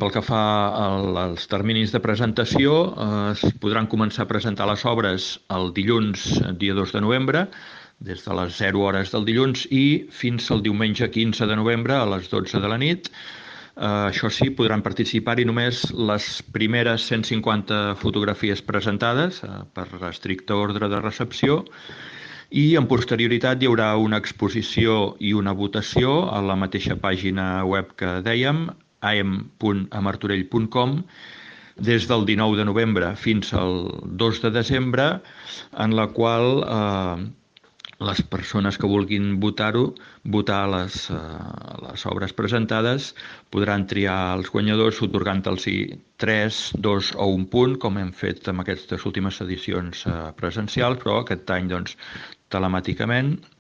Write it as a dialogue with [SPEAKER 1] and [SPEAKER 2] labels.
[SPEAKER 1] pel que fa als terminis de presentació, es podran començar a presentar les obres el dilluns, dia 2 de novembre, des de les 0 hores del dilluns i fins al diumenge 15 de novembre a les 12 de la nit. Això sí, podran participar-hi només les primeres 150 fotografies presentades per estricte ordre de recepció, i en posterioritat hi haurà una exposició i una votació a la mateixa pàgina web que dèiem, aem.amartorell.com, des del 19 de novembre fins al 2 de desembre, en la qual les persones que vulguin votar les obres presentades, podran triar els guanyadors atorgant-los 3, 2 o 1 punt, com hem fet amb aquestes últimes edicions presencials, però aquest any telemàticament.